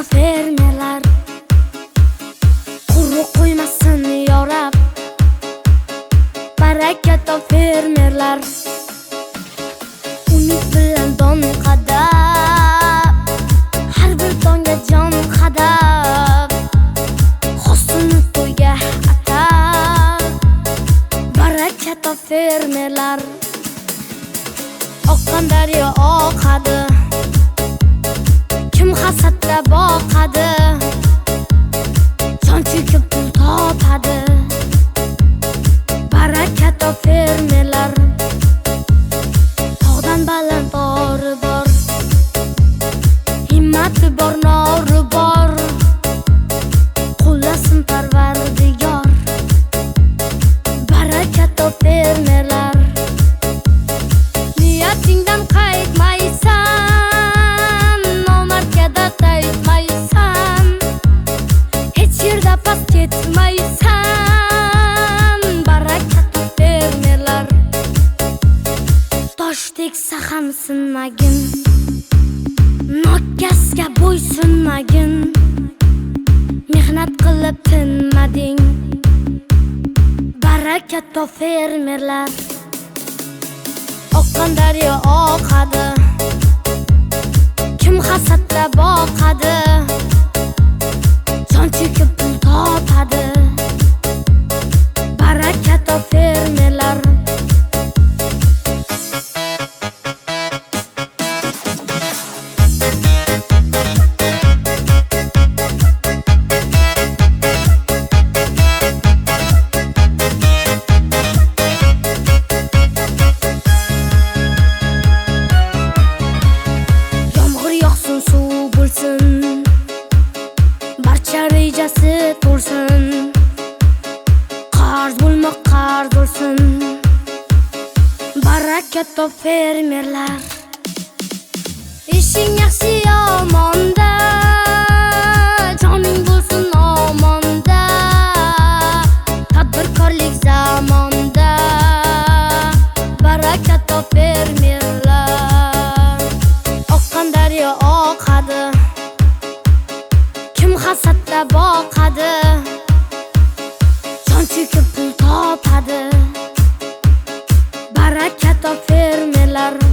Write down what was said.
Katta fermerlar quruq qo'ymasin yorab, barakatli fermerlar umid bilan don qadab, har bir donga jon qadab, hosilni to'yga atab, barakatli fermerlar oqqan daryo oqadi, kim hasadda boqadi, jon chekib pul topadi, barakatli fermerlar tog'dan baland ori bor, himmati bor, nori bor, qo'llasin Parvardigor, barakatli fermerlar niyatingdan qaytmaysan, nomardga taytmaysan, hech yerda past ketmaysan, barakatli fermerlar tosh teksa ham sinmagin, nokkasga bo'ysunmagin, mehnat qilib tinmading, barakatli fermerlar oqqan daryo oqadi, kim hasadda boqadi, jon chekib pul topadi, barakatli fermerlar barcha rejasi to'lsin, qarz bo'lma qarz bo'lsin, barakatli fermerlar ishing yaxshi yomonda, joning bo'lsin omonda, tadbirkorlik zamonda, barakatli fermerlar oqqan daryo oqadi, kim hasadda boqadi, jon chekib pul topadi, barakatli fermerlar